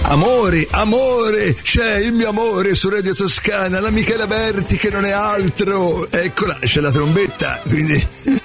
Amore, c'è il mio amore su Radio Toscana, la Michela Berti che non è altro. Eccola, c'è la trombetta, quindi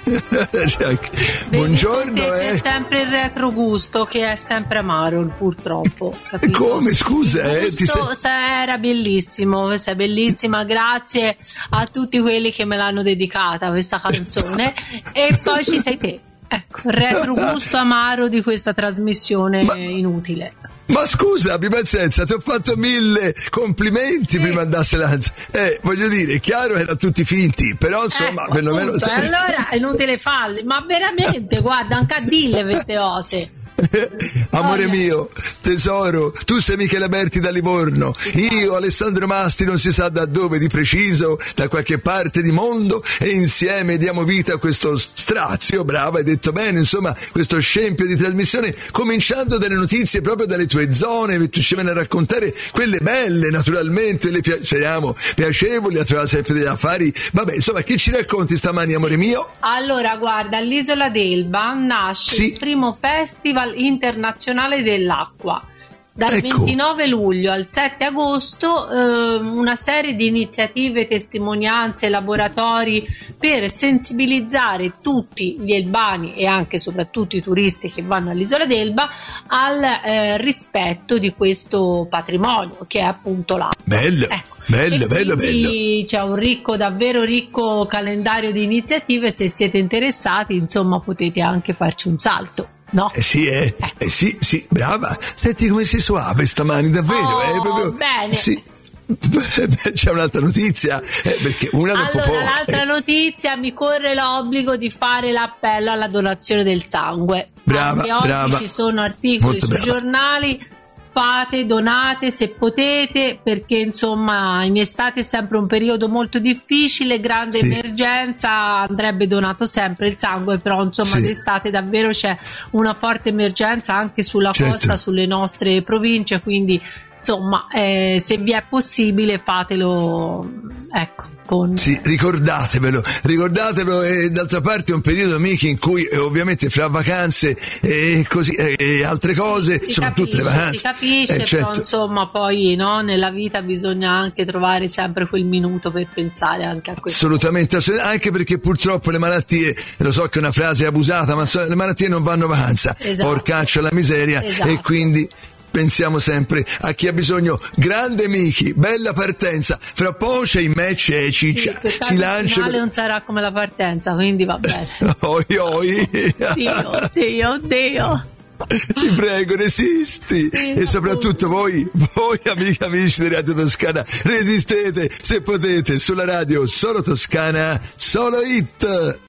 buongiorno. C'è sempre il retrogusto che è sempre amaro, purtroppo. Capito? Come, scusa? Era bellissimo, sei bellissima, grazie a tutti quelli che me l'hanno dedicata questa canzone. E poi ci sei te. Ecco, il retrogusto amaro di questa trasmissione inutile. Ma scusa, abbi pazienza, ti ho fatto 1000 complimenti prima andasse l'ansia. Voglio dire, è chiaro, erano tutti finti, però insomma, perlomeno. Allora è inutile farli, ma veramente, guarda, anche a dille queste cose. Amore mio, tesoro, tu sei Michela Berti da Livorno, io Alessandro Masti non si sa da dove di preciso, da qualche parte di mondo, e insieme diamo vita a questo strazio, brava, hai detto bene, insomma, questo scempio di trasmissione, cominciando dalle notizie proprio dalle tue zone, che tu ci vieni a raccontare quelle belle, naturalmente, le speriamo piacevoli, a trovare sempre degli affari. Vabbè, insomma, che ci racconti stamani, amore mio? Allora, guarda, all'Isola d'Elba nasce il primo festival internazionale dell'acqua. Dal 29 luglio al 7 agosto una serie di iniziative, testimonianze, laboratori per sensibilizzare tutti gli elbani e anche soprattutto i turisti che vanno all'Isola d'Elba al rispetto di questo patrimonio che è appunto l'acqua. Bello. Bello. C'è un davvero ricco calendario di iniziative. Se siete interessati, insomma, potete anche farci un salto. No? Sì, brava. Senti come sei suave stamani, davvero. Proprio, bene. Sì. C'è un'altra notizia, perché una dopo poi. L'altra notizia, mi corre l'obbligo di fare l'appello alla donazione del sangue. Brava. Oggi ci sono articoli sui giornali. Donate se potete, perché insomma in estate è sempre un periodo molto difficile, grande emergenza, andrebbe donato sempre il sangue, però insomma d'estate davvero c'è una forte emergenza anche sulla costa, sulle nostre province, quindi insomma se vi è possibile fatelo, ecco. Sì, ricordatevelo, e d'altra parte è un periodo, amici, in cui ovviamente fra vacanze e così e altre cose, soprattutto le vacanze. Si capisce, però insomma poi nella vita bisogna anche trovare sempre quel minuto per pensare anche a questo. Assolutamente, anche perché purtroppo le malattie, lo so che è una frase abusata, ma le malattie non vanno vacanza, porcaccia la miseria, e quindi pensiamo sempre a chi ha bisogno. Grande Michi, bella partenza, fra poco c'è il match e Ciccia si lancia. Il finale non sarà come la partenza, quindi va bene. Oi. Oddio. Ti prego, resisti, e soprattutto voi amici di Radio Toscana, resistete se potete, sulla radio solo Toscana, solo hit.